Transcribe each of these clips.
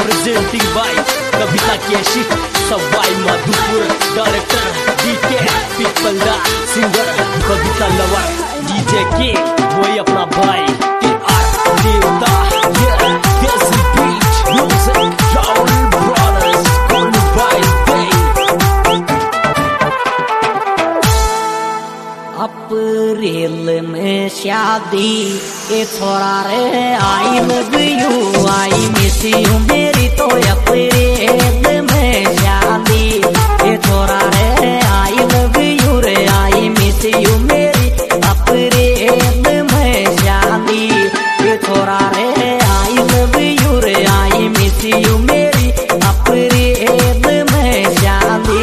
presenting by Kavita Keshik, Savai Madhupur, director DK, people da singer Kavita Lover, DJ K, वही अपना भाई KR देवता, yeah, this is beat music, Raul Brothers, call me by day. अप्रैल में शादी के छोरा रे I love you I miss you मेरी तो अप्रैल में शादी के छोरा रे आई लव यू रे आई मिस यू मेरी अप्रैल में शादी के छोरा रे आई लव यू रे आई मिस यू मेरी अप्रैल में शादी।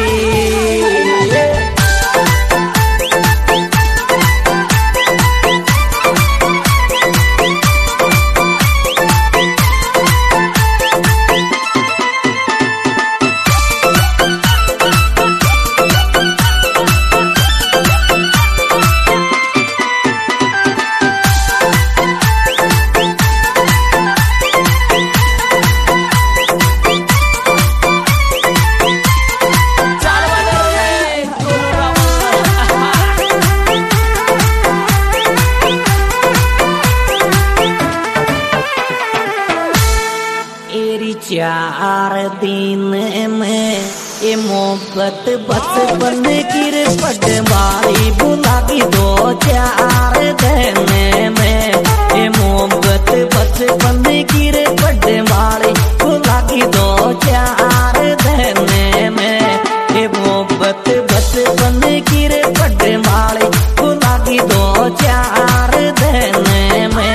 चार दिन में ये मोहब्बत बचपन की पटवारी बुलागी दो चार दिन में ये मोहब्बत बचपन की पटवारी बुलागी दो चार दिन में ये मोहब्बत बचपन की पटवारी बुलागी दो चार दिन में।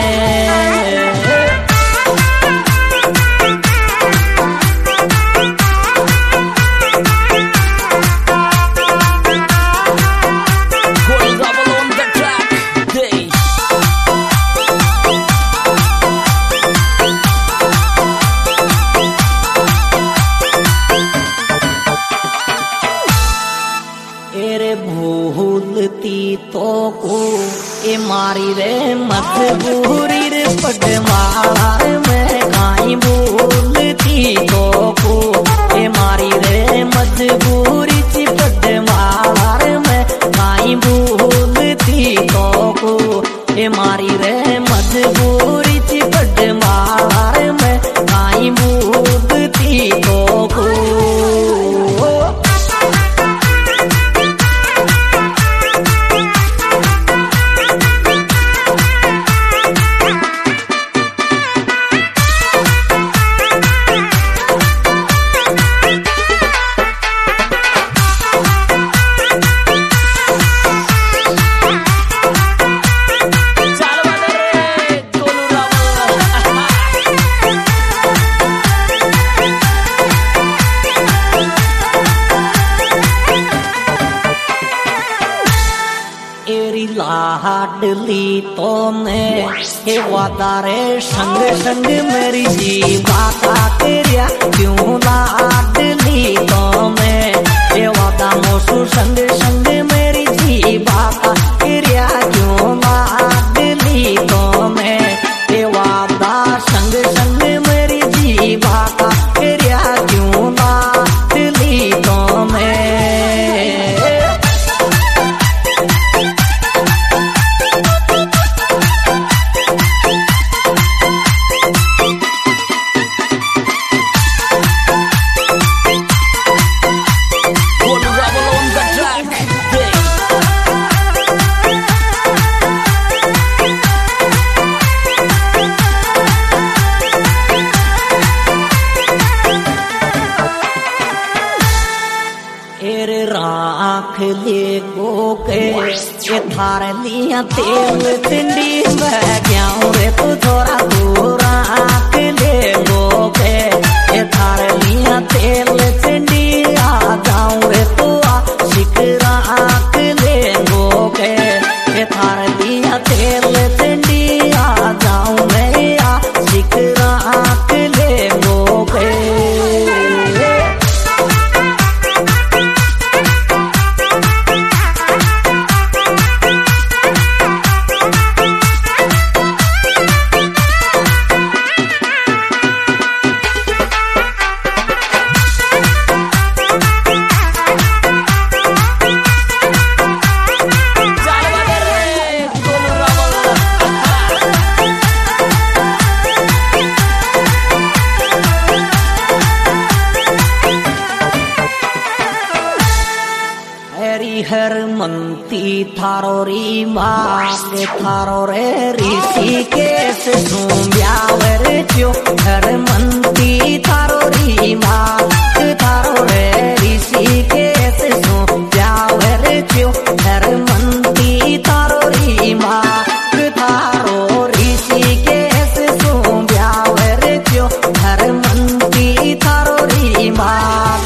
भूलती तो को ए मारी रे मजबूरी रे पटवार में काई भूलती तो को ए मारी रे मजबूरी ची पटवार में काई भूलती तो को ए मारी रे मजबूरी ची पटवार में काई भूलती तो को। लाडली तो ने हे वादारे संग संग मेरी जीवा का तेरिया क्यों लाडली तो मैं हे वादा मोसू संग संग मेरी जीवा का तेरिया क्यों लाडली तो मैं हे वादा संग संग मेरी जीवा का तेरिया क्यों लाडली तो मैं। राख ले गो के थार लिया तेल तिंडी में जाऊं रे तू थोड़ा दूर आख ले गो के थार लिया तेल तिंडी आ जाऊं रे तू शिकरा आख ले गो के थार लिया तेल तिंडी आ जाऊं मैं शिकरा आख ले गो के। गुणती थारो री बात थारो रे ऋषि केस ब्यावर चो हर मनती थारो री बात थारो रे ऋषि केस ब्यावर चो हर मनती थारो री बात थारो ऋषि केस ब्यावर चो हर मनती थारो री बात।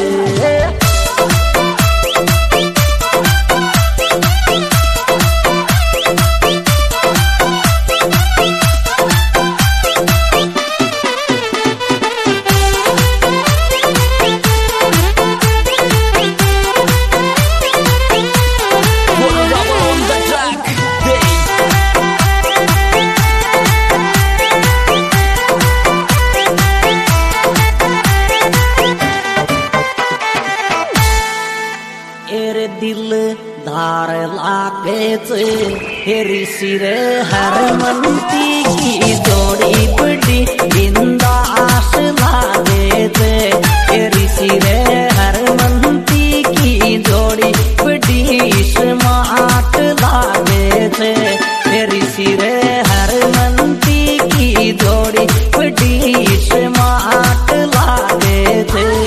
दिल धार लागे हे ऋषि रे हर मनती की जोड़ी बड़ी बिंदास लागे हे ऋषि रे हर मनती की जोड़ी बड़ी स्मार्ट लागे हे ऋषि रे हर मनती की जोड़ी बड़ी स्मार्ट लागे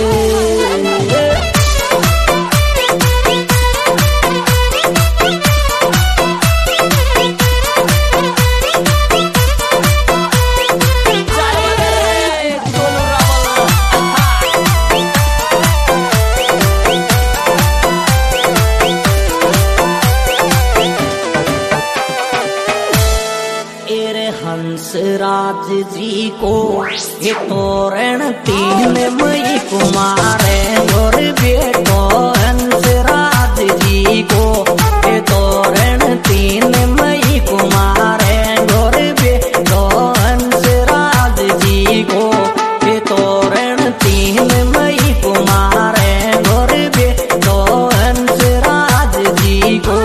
हंसराज जी को ये तोरण तीन मई कुमारे और बेटो हंसराज जी को ये तोरण तीन मई कुमारे और बेटो हंसराज जी को ये तोरण तीन मई कुमारे और बेटो हंसराज जी को।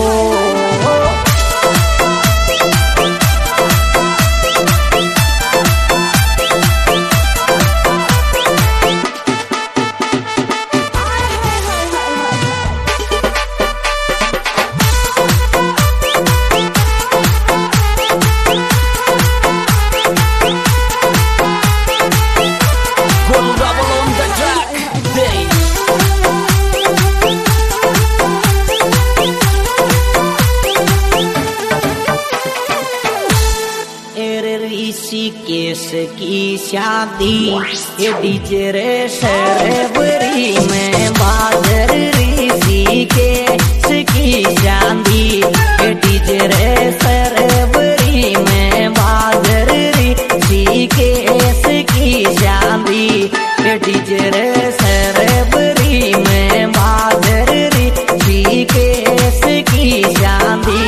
ऋषिकेश की शादी ये डीजे रे सरबरी में बादर ऋषिकेश की शादी ये डीजे रे सरबरी में बादर ऋषिकेश की शादी ये डीजे रे सरबरी में बादर ऋषिकेश की शादी।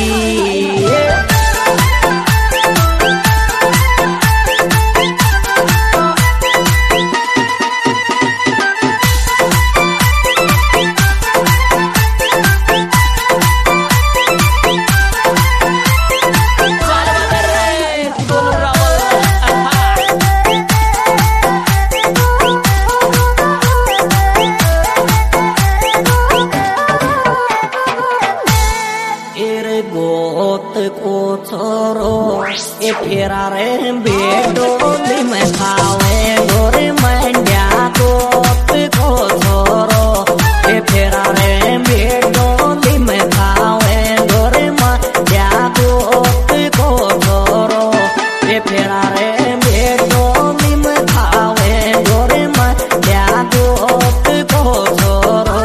गोत को छोरो ए फेरा रे बेटो में खावे गोरे मंड्या गोत को छोरो ए फेरा रे बेटो में खावे गोरे मंड्या गोत को छोरो ए फेरा रे बेटो में खावे गोरे मंड्या गोत को छोरो।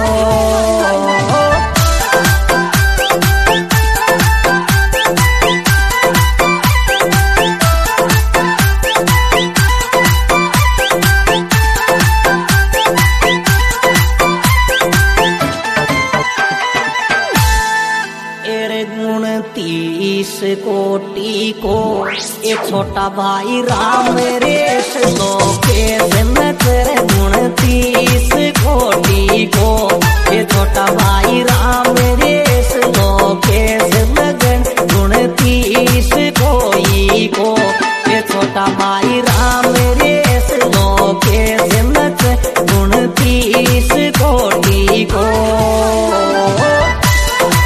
कोटि को ये छोटा भाई राम रेश लोकेश नजर 29 कोटि को ये छोटा भाई राम रेश लोकेश लगन 29 कोई को ये छोटा भाई राम रेश लोकेश नजर 29 कोटि को।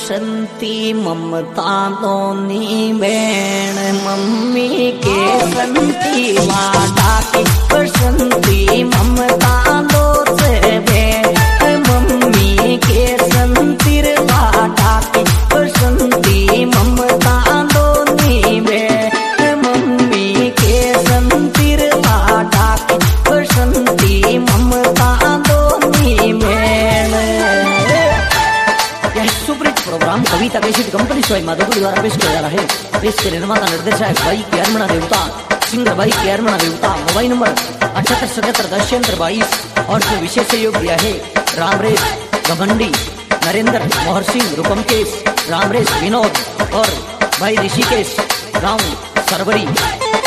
बसंती ममता दोनी बेण मम्मी के संती वाडा की बसंती ममता दो से बेण मम्मी के संतीर वाडा की बसंती ममता दोनी बेण मम्मी के संतीर वाडा की बसंती ममता दोनी बेण। Programme Kavita cassette company Sawai Madhopur द्वारा पेश किया जा रहा है। पेश के निर्माता निर्देशक भाई के अरमणा देवता, सिंगर भाई के अरमणा देवता। मोबाइल नंबर 78771022 और जो विशेष सहयोग दिया है रामरेश घमंडी, नरेंद्र, मोहर सिंह, रूपमकेश, रामरेश विनोद और भाई ऋषिकेश गांव सरवरी।